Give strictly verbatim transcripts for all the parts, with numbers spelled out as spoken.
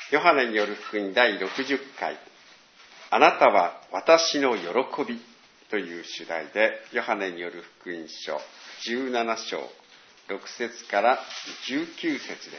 ヨハネによる福音だいろくじゅっかい、あなたは私の喜びという主題で、ヨハネによる福音書じゅうなな章ろく節からじゅうきゅう節です。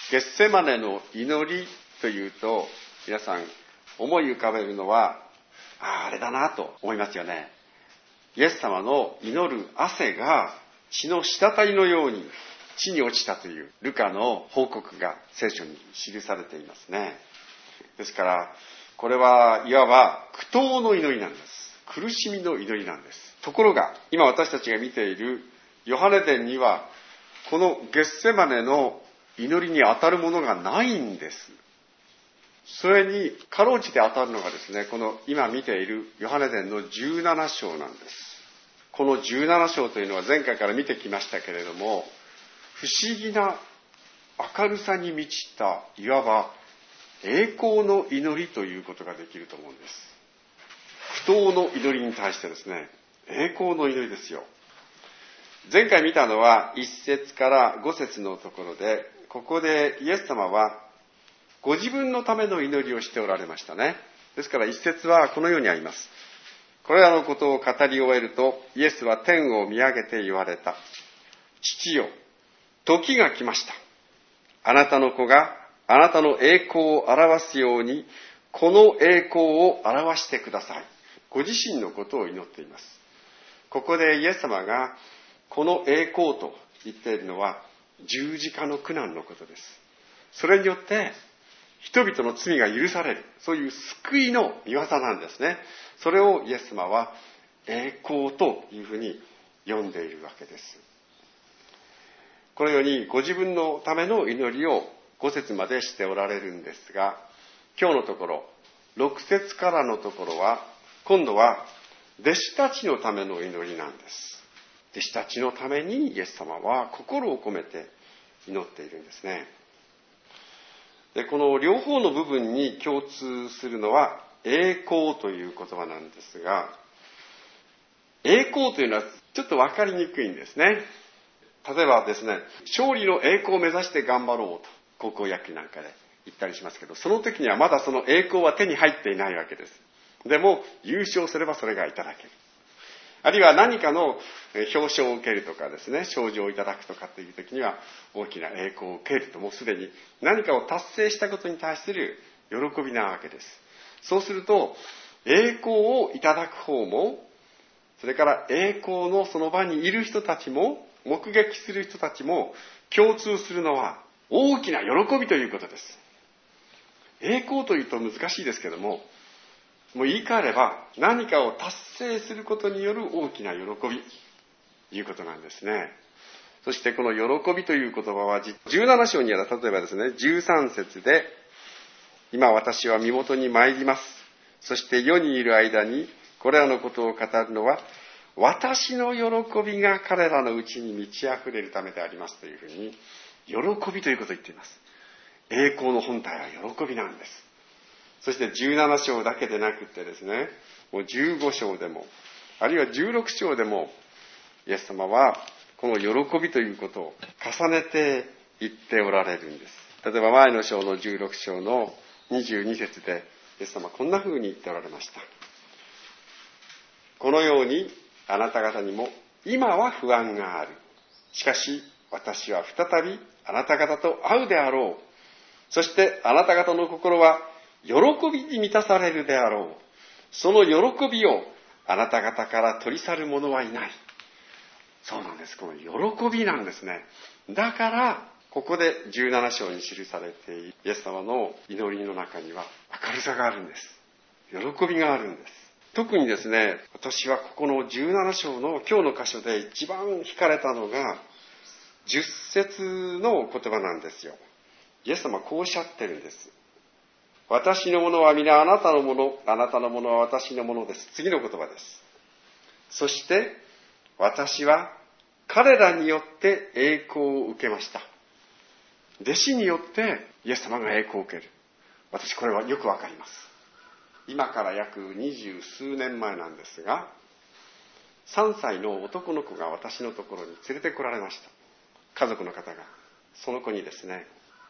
ゲッセマネの祈りというと、皆さん思い浮かべるのは、ああ、あれだなと思いますよね。イエス様の祈る汗が血の滴りのように地に落ちたというルカの報告が聖書に記されていますね。ですからこれはいわば苦闘の祈りなんです。苦しみの祈りなんです。ところが今私たちが見ているヨハネ伝にはこのゲッセマネの祈りに当たるものがないんです。それにかろうじて当たるのがですね、この今見ているヨハネ伝のじゅうなな章なんです。このじゅうなな章というのは前回から見てきましたけれども、不思議な明るさに満ちたいわば栄光の祈りということができると思うんです。苦闘の祈りに対してですね、栄光の祈りですよ。前回見たのはいち節からご節のところで、ここでイエス様はご自分のための祈りをしておられましたね。ですから一節はこのようにあります。これらのことを語り終えると、イエスは天を見上げて言われた。父よ、時が来ました。あなたの子があなたの栄光を表すように、この栄光を表してください。ご自身のことを祈っています。ここでイエス様がこの栄光と言っているのは十字架の苦難のことです。それによって人々の罪が許される、そういう救いの御業なんですね。それをイエス様は栄光というふうに呼んでいるわけです。このようにご自分のための祈りをご節までしておられるんですが、今日のところろく節からのところは今度は弟子たちのための祈りなんです。弟子たちのためにイエス様は心を込めて祈っているんですね。で、この両方の部分に共通するのは栄光という言葉なんですが、栄光というのはちょっと分かりにくいんですね。例えばですね、勝利の栄光を目指して頑張ろうと高校野球なんかで言ったりしますけど、その時にはまだその栄光は手に入っていないわけです。でも優勝すればそれがいただける。あるいは何かの表彰を受けるとかですね、賞状をいただくとかっていう時には大きな栄光を受けると、もうすでに何かを達成したことに対する喜びなわけです。そうすると栄光をいただく方も、それから栄光のその場にいる人たちも、目撃する人たちも共通するのは大きな喜びということです。栄光というと難しいですけども、もう言い換えれば何かを達成することによる大きな喜びということなんですね。そしてこの喜びという言葉はじゅうなな章には、例えばですね、じゅうさん節で、今私は身元に参ります。そして世にいる間にこれらのことを語るのは私の喜びが彼らのうちに満ち溢れるためでありますというふうに、喜びということを言っています。栄光の本体は喜びなんです。そしてじゅうなな章だけでなくてですね、もうじゅうご章でも、あるいはじゅうろく章でも、イエス様はこの喜びということを重ねて言っておられるんです。例えば前の章のじゅうろく章のにじゅうに節で、イエス様はこんな風に言っておられました。このようにあなた方にも今は不安がある。しかし私は再びあなた方と会うであろう。そしてあなた方の心は喜びに満たされるであろう。その喜びをあなた方から取り去る者はいない。そうなんです。この喜びなんですね。だからここでじゅうなな章に記されているイエス様の祈りの中には明るさがあるんです。喜びがあるんです。特にですね、私はここのじゅうなな章の今日の箇所で一番惹かれたのがじゅっ節の言葉なんですよ。イエス様はこうおっしゃってるんです。私のものは皆あなたのもの、あなたのものは私のものです。次の言葉です。そして私は彼らによって栄光を受けました。弟子によってイエス様が栄光を受ける。私これはよくわかります。今から約二十数年前なんですが、さんさいの男の子が私のところに連れてこられました。家族の方がその子にですね、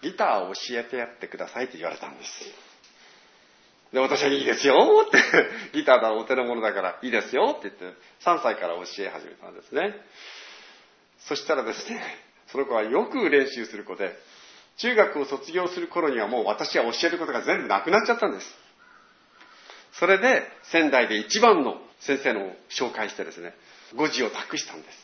ギターを教えてやってくださいと言われたんです。で、私はいいですよって、ギターだお手の物だからいいですよって言って、さんさいから教え始めたんですね。そしたらですね、その子はよく練習する子で、中学を卒業する頃にはもう私は教えることが全部なくなっちゃったんです。それで仙台で一番の先生の紹介してですね、語辞を託したんです。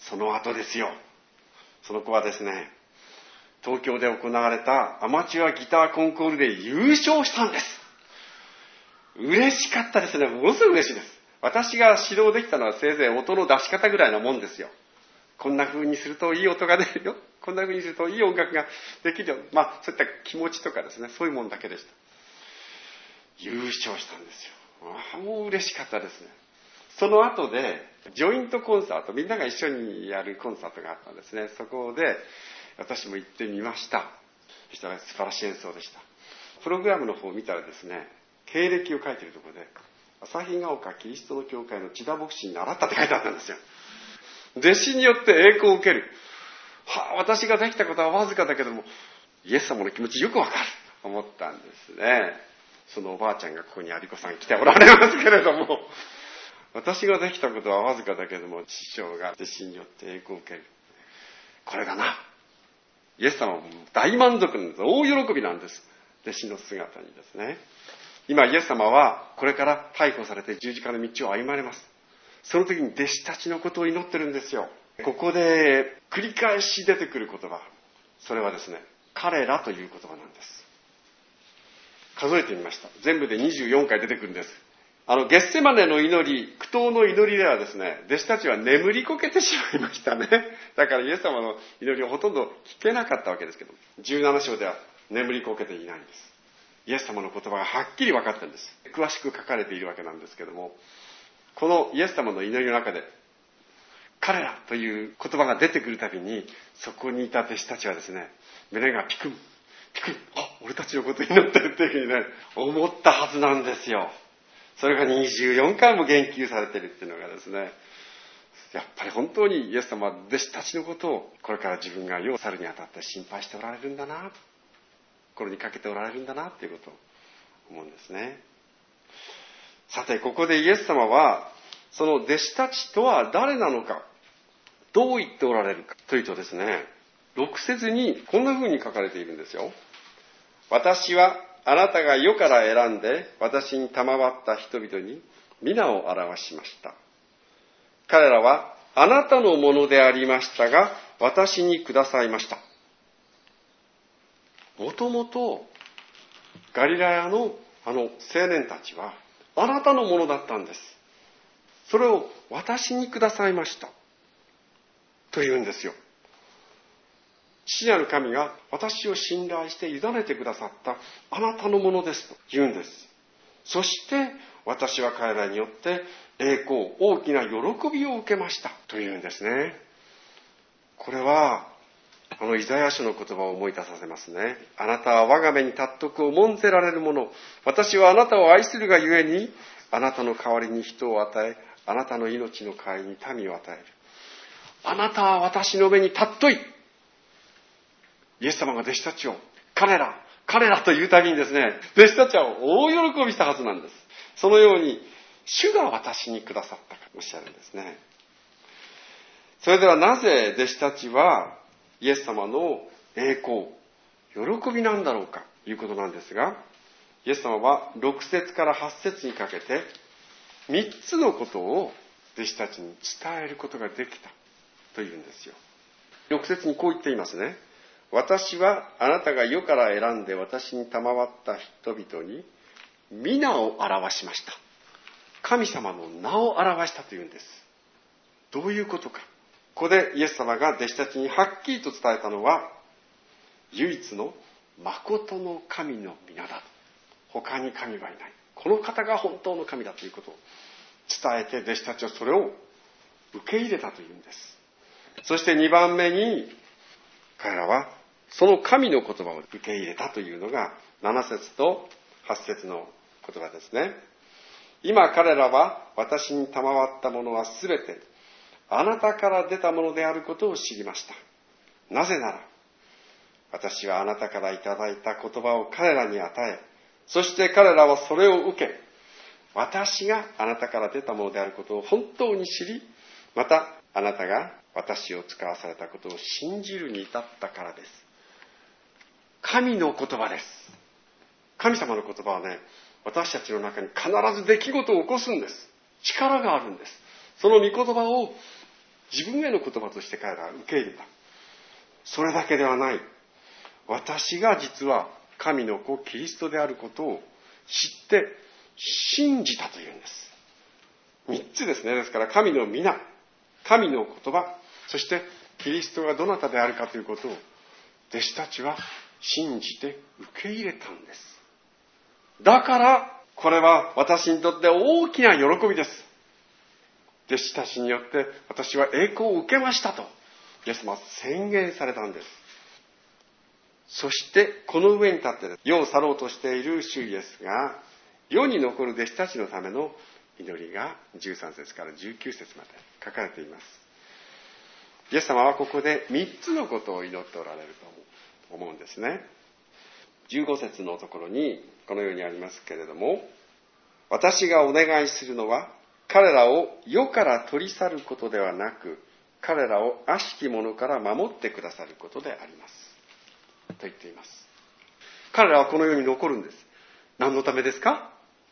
その後ですよ、その子はですね、東京で行われたアマチュアギターコンクールで優勝したんです。嬉しかったですね。ものすごく嬉しいです。私が指導できたのはせいぜい音の出し方ぐらいなもんですよ。こんな風にするといい音が出るよ。こんな風にするといい音楽ができるよ。まあ、そういった気持ちとかですね、そういうもんだけでした。優勝したんですよ。ああ、もう嬉しかったですね。その後で、ジョイントコンサート、みんなが一緒にやるコンサートがあったんですね。そこで、私も行ってみました。そしたら素晴らしい演奏でした。プログラムの方を見たらですね、経歴を書いているところで、旭ヶ丘キリストの教会の千田牧師に習ったって書いてあったんですよ。弟子によって栄光を受ける。はあ、私ができたことはわずかだけども、イエス様の気持ちよくわかると思ったんですね。そのおばあちゃんがここに有子さん来ておられますけれども、私ができたことはわずかだけども、師匠が弟子によって栄光を受ける。これだな。イエス様も大満足なんです。大喜びなんです。弟子の姿にですね。今イエス様はこれから逮捕されて十字架の道を歩まれます。その時に弟子たちのことを祈ってるんですよ。ここで繰り返し出てくる言葉。それはですね、彼らという言葉なんです。数えてみました。全部でにじゅうよんかい出てくるんです。あの、ゲッセマネの祈り、苦闘の祈りではですね、弟子たちは眠りこけてしまいましたね。だからイエス様の祈りをほとんど聞けなかったわけですけど、じゅうなな章では眠りこけていないんです。イエス様の言葉がはっきり分かってるんです。詳しく書かれているわけなんですけども、このイエス様の祈りの中で、彼らという言葉が出てくるたびに、そこにいた弟子たちはですね、胸がピクン、ピクン、あ、俺たちのことを祈ってるっていうふうにね、思ったはずなんですよ。それがにじゅうよんかいも言及されているっていうのがですね、やっぱり本当にイエス様は弟子たちのことをこれから自分が世を去るにあたって心配しておられるんだな、心にかけておられるんだなっていうことを思うんですね。さて、ここでイエス様はその弟子たちとは誰なのか、どう言っておられるかというとですね、ろく節にこんな風に書かれているんですよ。私はあなたが世から選んで私に賜った人々に皆を表しました。彼らはあなたのものでありましたが、私にくださいました。もともとガリラヤのあの青年たちはあなたのものだったんです。それを私にくださいましたと言うんですよ。父なる神が私を信頼して委ねてくださったあなたのものですと言うんです。そして私は彼らによって栄光、大きな喜びを受けましたと言うんですね。これはあのイザヤ書の言葉を思い出させますね。あなたは我が目に尊く重んぜられるもの。私はあなたを愛するがゆえに、あなたの代わりに人を与え、あなたの命の代わりに民を与える。あなたは私の目に尊い。イエス様が弟子たちを、彼ら、彼らというたびにですね、弟子たちは大喜びしたはずなんです。そのように、主が私にくださったとおっしゃるんですね。それではなぜ弟子たちは、イエス様の栄光、喜びなんだろうかということなんですが、イエス様はろく節からはち節にかけて、みっつのことを弟子たちに伝えることができたというんですよ。ろく節にこう言っていますね。私はあなたが世から選んで私に賜った人々に皆を表しました。神様の名を表したというんです。どういうことか。ここでイエス様が弟子たちにはっきりと伝えたのは、唯一の誠の神の皆だ。他に神はいない。この方が本当の神だということを伝えて、弟子たちはそれを受け入れたというんです。そしてにばんめに、彼らはその神の言葉を受け入れたというのがなな節とはち節の言葉ですね。今彼らは私に賜ったものはすべてあなたから出たものであることを知りました。なぜなら私はあなたからいただいた言葉を彼らに与え、そして彼らはそれを受け、私があなたから出たものであることを本当に知り、またあなたが私を使わされたことを信じるに至ったからです。神の言葉です。神様の言葉はね、私たちの中に必ず出来事を起こすんです。力があるんです。その御言葉を自分への言葉として彼らは受け入れた。それだけではない。私が実は神の子キリストであることを知って信じたというんです。三つですね。ですから神の皆、神の言葉、そしてキリストがどなたであるかということを弟子たちは信じて受け入れたんです。だからこれは私にとって大きな喜びです。弟子たちによって私は栄光を受けましたとイエス様は宣言されたんです。そしてこの上に立って世を去ろうとしている主イエスが世に残る弟子たちのための祈りがじゅうさん節からじゅうきゅう節まで書かれています。イエス様はここでみっつのことを祈っておられると思うんですね。じゅうご節のところにこのようにありますけれども、私がお願いするのは彼らを世から取り去ることではなく、彼らを悪しき者から守ってくださることでありますと言っています。彼らはこの世に残るんです。何のためですか？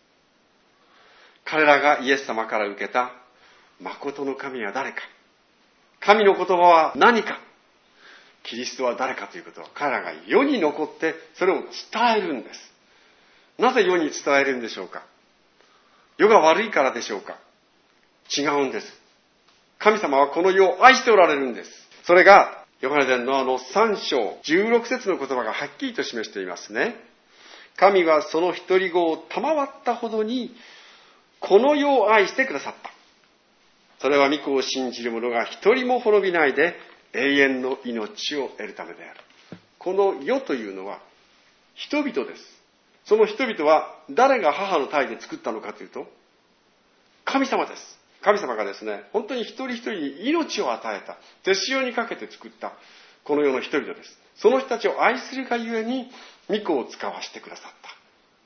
彼らがイエス様から受けた誠の神は誰か、神の言葉は何か、キリストは誰かということを彼らが世に残ってそれを伝えるんです。なぜ世に伝えるんでしょうか？世が悪いからでしょうか？違うんです。神様はこの世を愛しておられるんです。それがヨハネ伝のあのさん章じゅうろく節の言葉がはっきりと示していますね。神はその一人子を賜ったほどにこの世を愛してくださった。それは御子を信じる者が一人も滅びないで永遠の命を得るためである。この世というのは人々です。その人々は誰が母の胎で作ったのかというと神様です。神様がですね、本当に一人一人に命を与えた、手塩にかけて作ったこの世の人々です。その人たちを愛するがゆえに御子を使わせてくださった。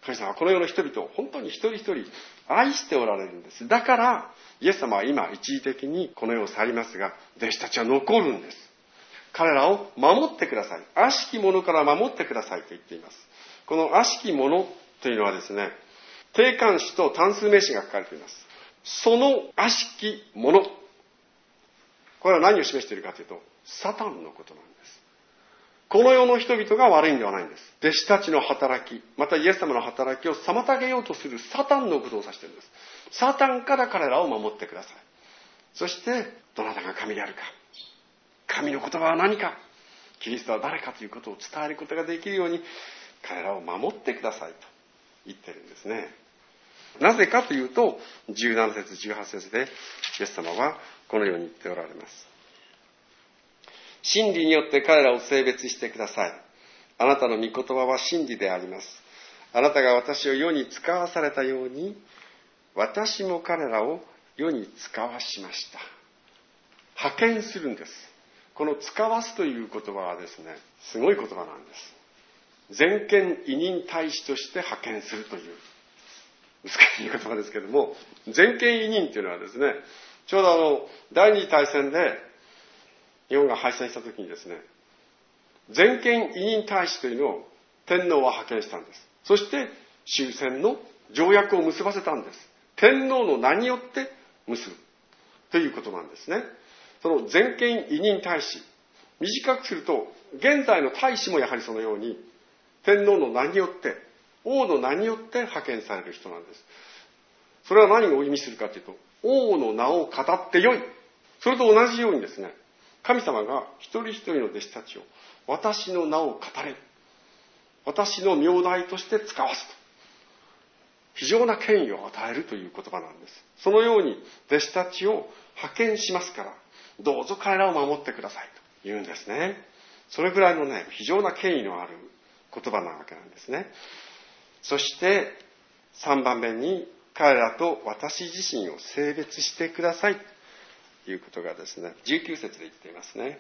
神様はこの世の人々を本当に一人一人愛しておられるんです。だからイエス様は今一時的にこの世を去りますが、弟子たちは残るんです。彼らを守ってください。悪しき者から守ってくださいと言っています。この悪しき者というのはですね、定冠詞と単数名詞が書かれています。その悪しき者、これは何を示しているかというとサタンのことなんです。この世の人々が悪いんではないんです。弟子たちの働き、またイエス様の働きを妨げようとするサタンのことを指しているんです。サタンから彼らを守ってください。そしてどなたが神であるか、神の言葉は何か、キリストは誰かということを伝えることができるように彼らを守ってくださいと言ってるんですね。なぜかというとじゅうなな節じゅうはち節でイエス様はこのように言っておられます。真理によって彼らを性別してください。あなたの御言葉は真理であります。あなたが私を世に使わされたように私も彼らを世に使わしました。派遣するんです。この使わすという言葉はですね、すごい言葉なんです。全権委任大使として派遣するという難しい言葉ですけれども、全権委任というのはですね、ちょうどあの第二次大戦で日本が敗戦した時にですね、全権委任大使というのを天皇は派遣したんです。そして終戦の条約を結ばせたんです。天皇の名によって結ぶということなんですね。その全権委任大使、短くすると現在の大使もやはりそのように天皇の名によって王の名によって派遣される人なんです。それは何を意味するかというと、王の名を語ってよい。それと同じようにですね、神様が一人一人の弟子たちを私の名を語れ、私の名代として使わすと、非常な権威を与えるという言葉なんです。そのように弟子たちを派遣しますから、どうぞ彼らを守ってくださいと言うんですね。それぐらいのね、非常な権威のある言葉なわけなんですね。そしてさんばんめに彼らと私自身を性別してくださいということがですね、じゅうきゅう節で言っていますね。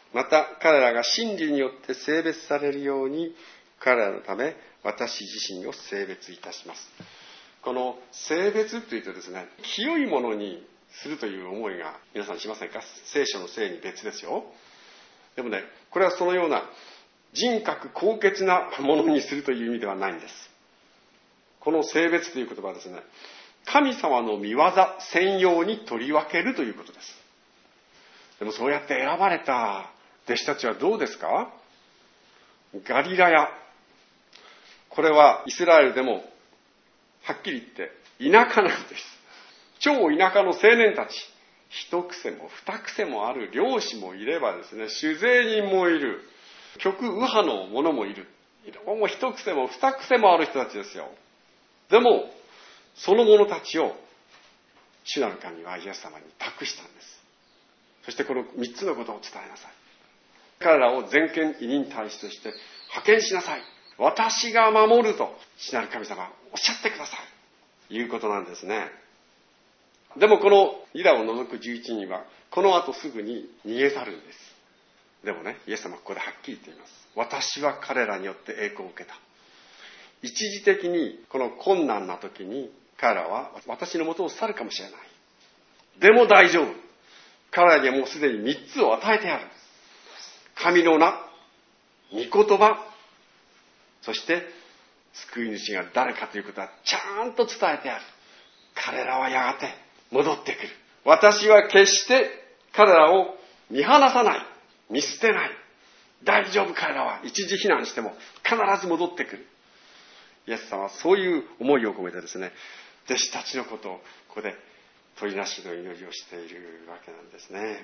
また彼らが真理によって性別されるように、彼らのため私自身を性別いたします。この性別というとですね、清いものにするという思いが皆さんしませんか？聖書の性に別ですよ。でもね、これはそのような人格高潔なものにするという意味ではないんです。この性別という言葉はですね、神様の御業専用に取り分けるということです。でもそうやって選ばれた弟子たちはどうですか？ガリラヤ。これはイスラエルでもはっきり言って田舎なんです。超田舎の青年たち。一癖も二癖もある漁師もいればですね、酒税人もいる。極右派の者もいる。もう一癖も二癖もある人たちですよ。でも、その者たちを主なる神はイエス様に託したんです。そしてこの三つのことを伝えなさい。彼らを全権委任大使として派遣しなさい。私が守ると主なる神様おっしゃってください。いうことなんですね。でもこのユダを除くじゅういちにんはこの後すぐに逃げ去るんです。でもね、イエス様はここではっきり言っています。私は彼らによって栄光を受けた。一時的にこの困難な時に彼らは私の元を去るかもしれない。でも大丈夫。彼らにはもうすでに三つを与えてある。神の名、御言葉、そして救い主が誰かということはちゃんと伝えてある。彼らはやがて戻ってくる。私は決して彼らを見放さない。見捨てない。大丈夫、彼らは一時避難しても必ず戻ってくる。イエス様はそういう思いを込めてですね、弟子たちのことをここで取りなしの祈りをしているわけなんですね。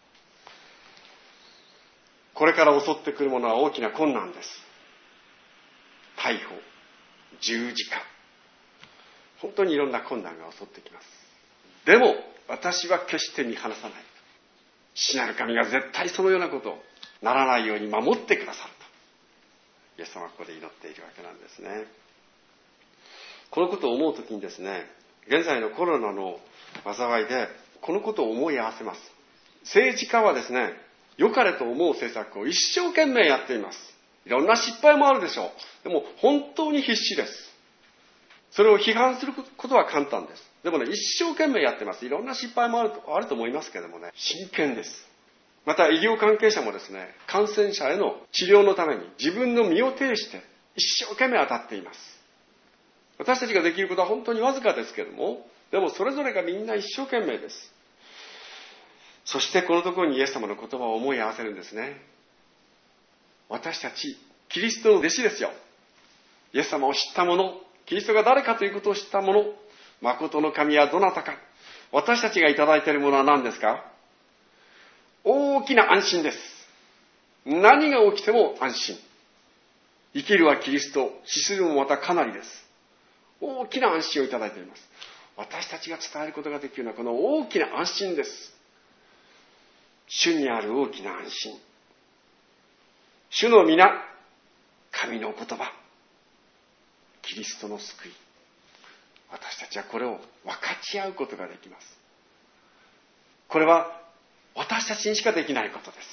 これから襲ってくるものは大きな困難です。逮捕、十字架、本当にいろんな困難が襲ってきます。でも私は決して見放さない。主なる神が絶対そのようなことをならないように守ってくださるとイエス様はここで祈っているわけなんですね。このことを思うときにですね、現在のコロナの災いでこのことを思い合わせます。政治家はですね、良かれと思う政策を一生懸命やっています。いろんな失敗もあるでしょう。でも本当に必死です。それを批判することは簡単です。でもね、一生懸命やってます。いろんな失敗もあると、あると思いますけどもね、真剣です。また医療関係者もですね、感染者への治療のために自分の身を挺して一生懸命当たっています。私たちができることは本当にわずかですけども、でもそれぞれがみんな一生懸命です。そしてこのところにイエス様の言葉を思い合わせるんですね。私たちキリストの弟子ですよ。イエス様を知った者、キリストが誰かということを知った者、誠の神はどなたか。私たちがいただいているものは何ですか？大きな安心です。何が起きても安心。生きるはキリスト、死するもまたかなりです。大きな安心をいただいています。私たちが伝えることができるのはこの大きな安心です。主にある大きな安心。主の皆、神の言葉、キリストの救い。私たちはこれを分かち合うことができます。これは私たちにしかできないことです。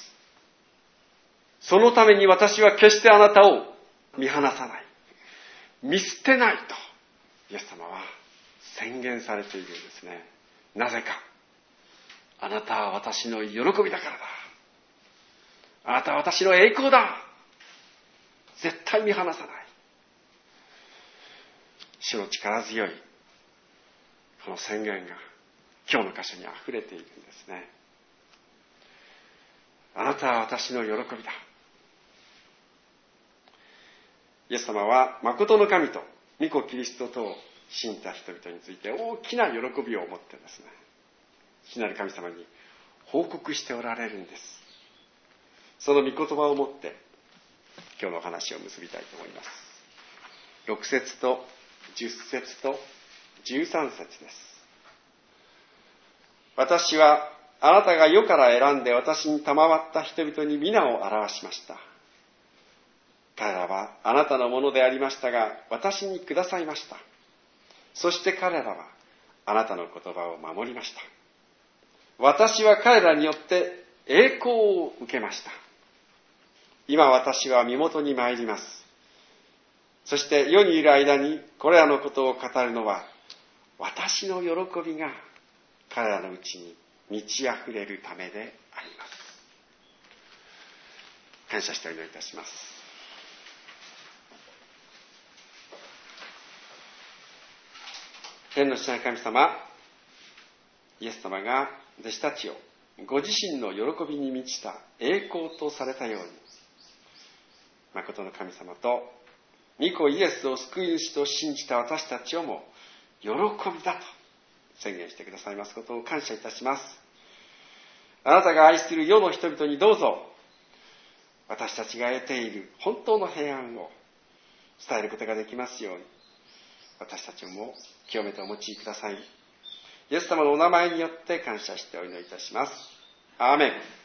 そのために私は決してあなたを見放さない。見捨てないと、イエス様は宣言されているんですね。なぜか。あなたは私の喜びだからだ。あなたは私の栄光だ。絶対見放さない。主の力強いこの宣言が今日の箇所にあふれているんですね。あなたは私の喜びだ。イエス様は誠の神と御子キリストとを信じた人々について大きな喜びを持ってですね、主なる神様に報告しておられるんです。その御言葉をもって今日の話を結びたいと思います。ろく節とじゅっ節とじゅうさん節です。私はあなたが世から選んで私に賜った人々に皆を表しました。彼らはあなたのものでありましたが私にくださいました。そして彼らはあなたの言葉を守りました。私は彼らによって栄光を受けました。 今私は身元に参ります。そして世にいる間にこれらのことを語るのは、私の喜びが彼らのうちに満ち溢れるためであります。感謝してお祈りいたします。天の父なる神様、イエス様が弟子たちをご自身の喜びに満ちた栄光とされたように、誠の神様と御子イエスを救い主と信じた私たちをも喜びだと宣言してくださいますことを感謝いたします。あなたが愛する世の人々にどうぞ私たちが得ている本当の平安を伝えることができますように、私たちをも清めてお持ちください。イエス様のお名前によって感謝してお祈りいたします。アーメン。